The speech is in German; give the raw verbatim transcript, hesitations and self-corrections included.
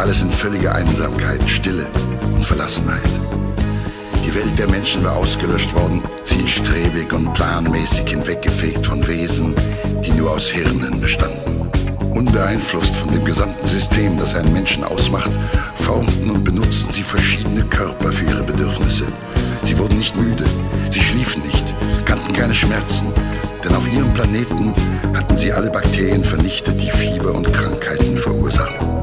alles in völliger Einsamkeit, Stille und Verlassenheit. Die Welt der Menschen war ausgelöscht worden, zielstrebig und planmäßig hinweggefegt von Wesen, die nur aus Hirnen bestanden. Unbeeinflusst von dem gesamten System, das einen Menschen ausmacht, formten und benutzten sie verschiedene Körper für ihre Bedürfnisse. Sie wurden nicht müde, sie schliefen nicht, kannten keine Schmerzen, denn auf ihrem Planeten hatten sie alle Bakterien vernichtet, die Fieber und Krankheiten verursachen.